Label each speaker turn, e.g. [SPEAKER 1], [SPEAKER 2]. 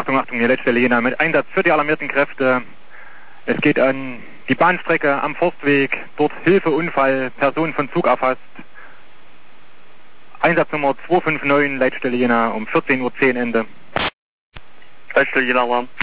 [SPEAKER 1] Achtung, hier Leitstelle Jena mit Einsatz für die alarmierten Kräfte. Es geht an die Bahnstrecke am Forstweg, dort Hilfeunfall, Person von Zug erfasst. Einsatznummer 259, Leitstelle Jena, um 14:10 Uhr Ende.
[SPEAKER 2] Leitstelle Jena, Alarm.